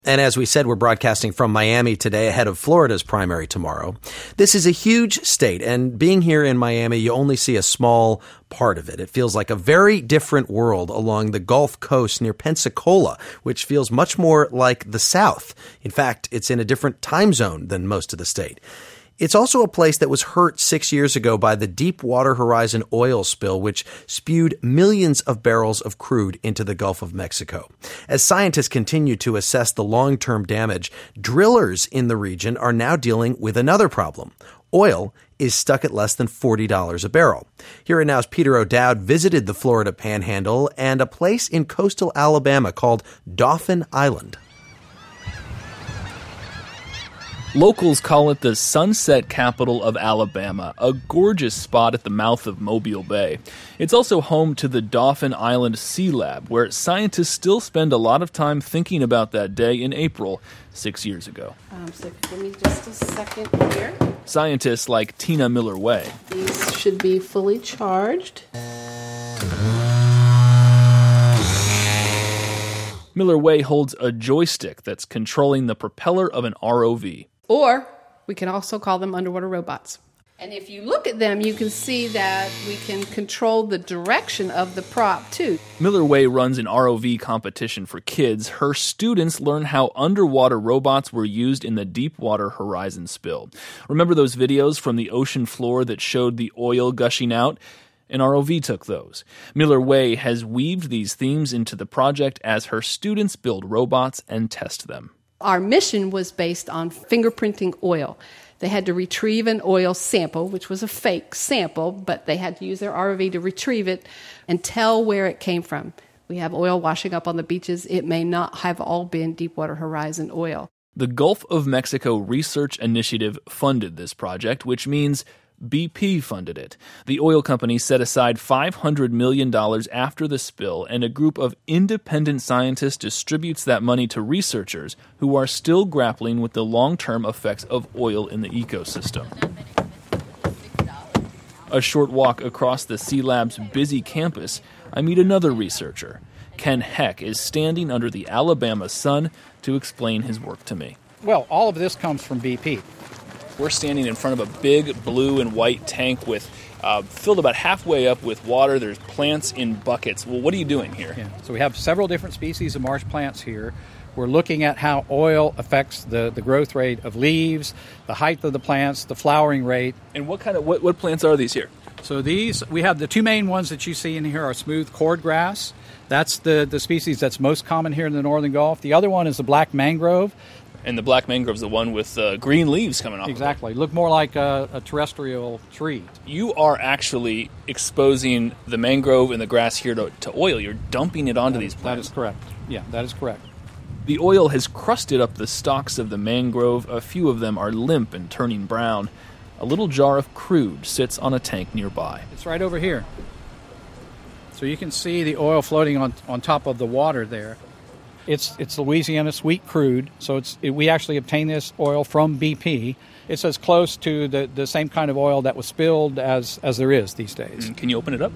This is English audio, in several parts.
And as we said, we're broadcasting from Miami today ahead of Florida's primary tomorrow. This is a huge state, and being here in Miami, you only see a small part of it. It feels like a very different world along the Gulf Coast near Pensacola, which feels much more like the South. In fact, it's in a different time zone than most of the state. It's also a place that was hurt 6 years ago by the Deepwater Horizon oil spill, which spewed millions of barrels of crude into the Gulf of Mexico. As scientists continue to assess the long-term damage, drillers in the region are now dealing with another problem. Oil is stuck at less than $40 a barrel. Here and Now's Peter O'Dowd visited the Florida Panhandle and a place in coastal Alabama called Dauphin Island. Locals call it the sunset capital of Alabama, a gorgeous spot at the mouth of Mobile Bay. It's also home to the Dauphin Island Sea Lab, where scientists still spend a lot of time thinking about that day in April 6 years ago. So give me just a second here. Scientists like Tina Miller-Way. These should be fully charged. Miller-Way holds a joystick that's controlling the propeller of an ROV. Or we can also call them underwater robots. And if you look at them, you can see that we can control the direction of the prop, too. Miller-Way runs an ROV competition for kids. Her students learn how underwater robots were used in the Deepwater Horizon spill. Remember those videos from the ocean floor that showed the oil gushing out? An ROV took those. Miller-Way has weaved these themes into the project as her students build robots and test them. Our mission was based on fingerprinting oil. They had to retrieve an oil sample, which was a fake sample, but they had to use their ROV to retrieve it and tell where it came from. We have oil washing up on the beaches. It may not have all been Deepwater Horizon oil. The Gulf of Mexico Research Initiative funded this project, which means BP funded it. The oil company set aside $500 million after the spill, and a group of independent scientists distributes that money to researchers who are still grappling with the long-term effects of oil in the ecosystem. A short walk across the Sea Lab's busy campus, I meet another researcher. Ken Heck is standing under the Alabama sun to explain his work to me. Well, all of this comes from BP. We're standing in front of a big blue and white tank with filled about halfway up with water. There's plants in buckets. Well, what are you doing here? Yeah. So we have several different species of marsh plants here. We're looking at how oil affects the growth rate of leaves, the height of the plants, the flowering rate. And what plants are these here? So these, we have the two main ones that you see in here are smooth cordgrass. That's the species that's most common here in the Northern Gulf. The other one is the black mangrove. And the black mangrove is the one with green leaves coming off. Exactly. Look more like a terrestrial tree. You are actually exposing the mangrove and the grass here to oil. You're dumping it onto these plants. That is correct. Yeah, that is correct. The oil has crusted up the stalks of the mangrove. A few of them are limp and turning brown. A little jar of crude sits on a tank nearby. It's right over here. So you can see the oil floating on top of the water there. It's Louisiana sweet crude, so we actually obtain this oil from BP. It's as close to the same kind of oil that was spilled as there is these days. Can you open it up?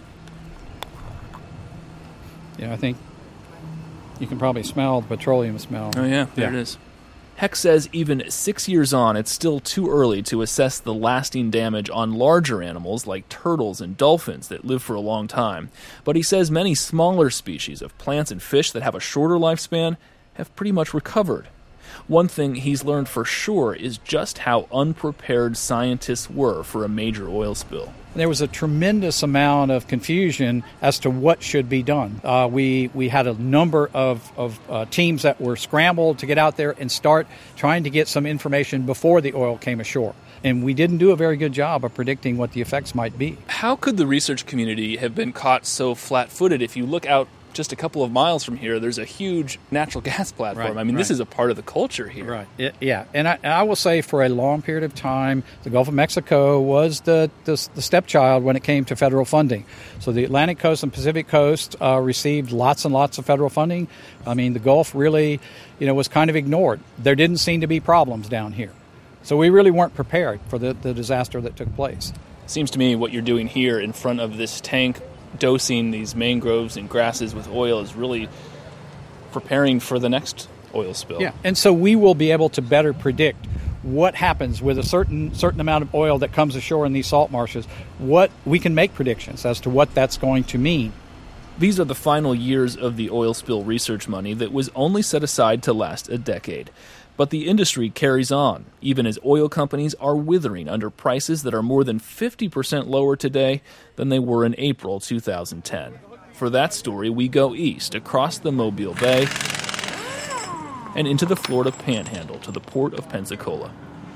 Yeah, I think you can probably smell the petroleum smell. Oh, yeah, there it is. Heck says even 6 years on, it's still too early to assess the lasting damage on larger animals like turtles and dolphins that live for a long time. But he says many smaller species of plants and fish that have a shorter lifespan have pretty much recovered. One thing he's learned for sure is just how unprepared scientists were for a major oil spill. There was a tremendous amount of confusion as to what should be done. We had a number of teams that were scrambled to get out there and start trying to get some information before the oil came ashore. And we didn't do a very good job of predicting what the effects might be. How could the research community have been caught so flat-footed? If you look out just a couple of miles from here, there's a huge natural gas platform. Right, this is a part of the culture here. Right. Yeah. And I will say for a long period of time, the Gulf of Mexico was the stepchild when it came to federal funding. So the Atlantic coast and Pacific coast received lots and lots of federal funding. The Gulf really, was kind of ignored. There didn't seem to be problems down here. So we really weren't prepared for the disaster that took place. Seems to me what you're doing here in front of this tank, dosing these mangroves and grasses with oil, is really preparing for the next oil spill. Yeah, and so we will be able to better predict what happens with a certain amount of oil that comes ashore in these salt marshes. What we can make predictions as to what that's going to mean. These are the final years of the oil spill research money that was only set aside to last a decade. But the industry carries on, even as oil companies are withering under prices that are more than 50% lower today than they were in April 2010. For that story, we go east, across the Mobile Bay, and into the Florida Panhandle to the port of Pensacola.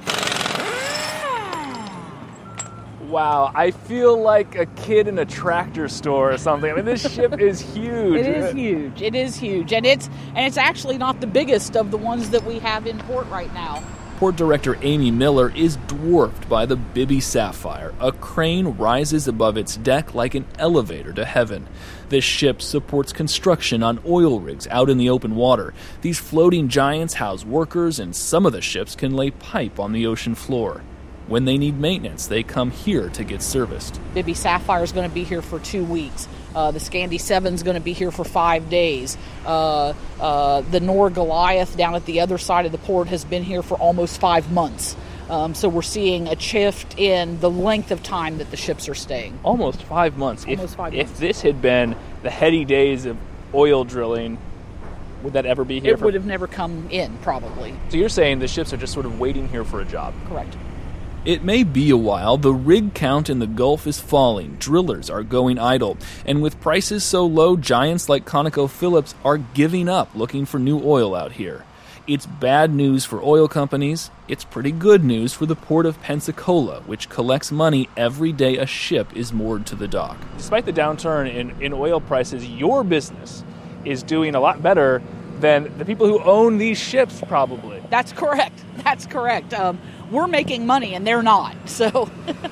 Wow, I feel like a kid in a tractor store or something. I mean, this ship is huge. It is huge. It is huge. And it's actually not the biggest of the ones that we have in port right now. Port Director Amy Miller is dwarfed by the Bibby Sapphire. A crane rises above its deck like an elevator to heaven. This ship supports construction on oil rigs out in the open water. These floating giants house workers, and some of the ships can lay pipe on the ocean floor. When they need maintenance, they come here to get serviced. Bibby Sapphire is going to be here for 2 weeks. The Scandi 7 is going to be here for 5 days. The Nor Goliath down at the other side of the port has been here for almost 5 months. So we're seeing a shift in the length of time that the ships are staying. Almost 5 months. Almost 5 months. If this had been the heady days of oil drilling, would that ever be here? It would have never come in, probably. So you're saying the ships are just sort of waiting here for a job? Correct. It may be a while. The rig count in the Gulf is falling. Drillers are going idle. And with prices so low, giants like ConocoPhillips are giving up looking for new oil out here. It's bad news for oil companies. It's pretty good news for the port of Pensacola, which collects money every day a ship is moored to the dock. Despite the downturn in oil prices, your business is doing a lot better than the people who own these ships, probably. That's correct. That's correct. We're making money and they're not. So,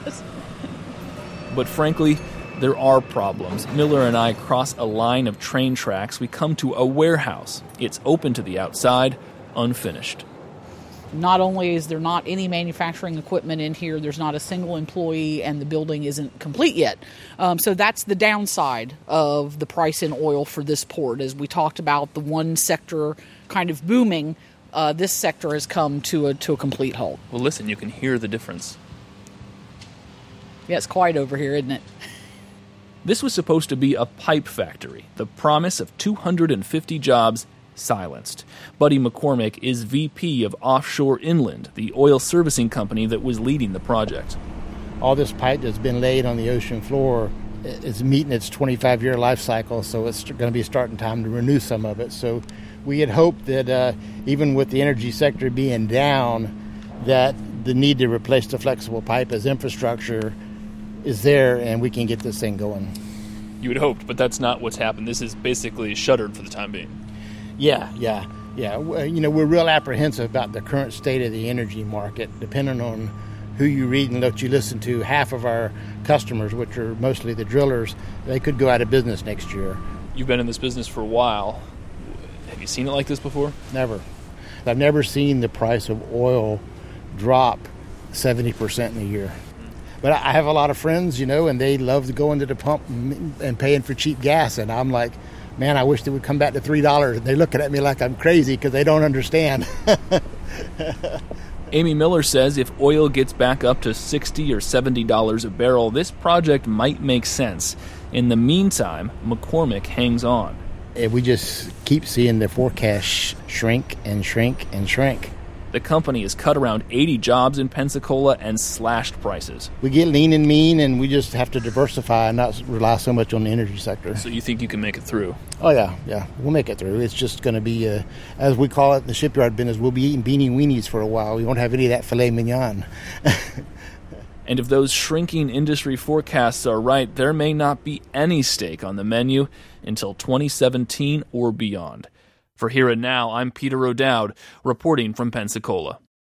But frankly, there are problems. Miller and I cross a line of train tracks. We come to a warehouse. It's open to the outside, unfinished. not only is there not any manufacturing equipment in here, there's not a single employee, and the building isn't complete yet. So that's the downside of the price in oil for this port. As we talked about, the one sector kind of booming, this sector has come to a complete halt. Well, listen, you can hear the difference. Yeah, it's quiet over here, isn't it? This was supposed to be a pipe factory. The promise of 250 jobs silenced. Buddy McCormick is VP of Offshore Inland, the oil servicing company that was leading the project. All this pipe that's been laid on the ocean floor is meeting its 25-year life cycle, so it's going to be starting time to renew some of it. So we had hoped that even with the energy sector being down, that the need to replace the flexible pipe as infrastructure is there and we can get this thing going. You had hoped, but that's not what's happened. This is basically shuttered for the time being. Yeah. You know, we're real apprehensive about the current state of the energy market. Depending on who you read and what you listen to, half of our customers, which are mostly the drillers, they could go out of business next year. You've been in this business for a while. Have you seen it like this before? Never. I've never seen the price of oil drop 70% in a year. But I have a lot of friends, you know, and they love to go into the pump and paying for cheap gas. And I'm like, man, I wish they would come back to $3. And they're looking at me like I'm crazy because they don't understand. Amy Miller says if oil gets back up to $60 or $70 a barrel, this project might make sense. In the meantime, McCormick hangs on. We just keep seeing the forecast shrink and shrink and shrink. The company has cut around 80 jobs in Pensacola and slashed prices. We get lean and mean, and we just have to diversify and not rely so much on the energy sector. So you think you can make it through? Oh, yeah. We'll make it through. It's just going to be, as we call it in the shipyard business, we'll be eating beanie weenies for a while. We won't have any of that filet mignon. And if those shrinking industry forecasts are right, there may not be any steak on the menu until 2017 or beyond. For Here and Now, I'm Peter O'Dowd, reporting from Pensacola.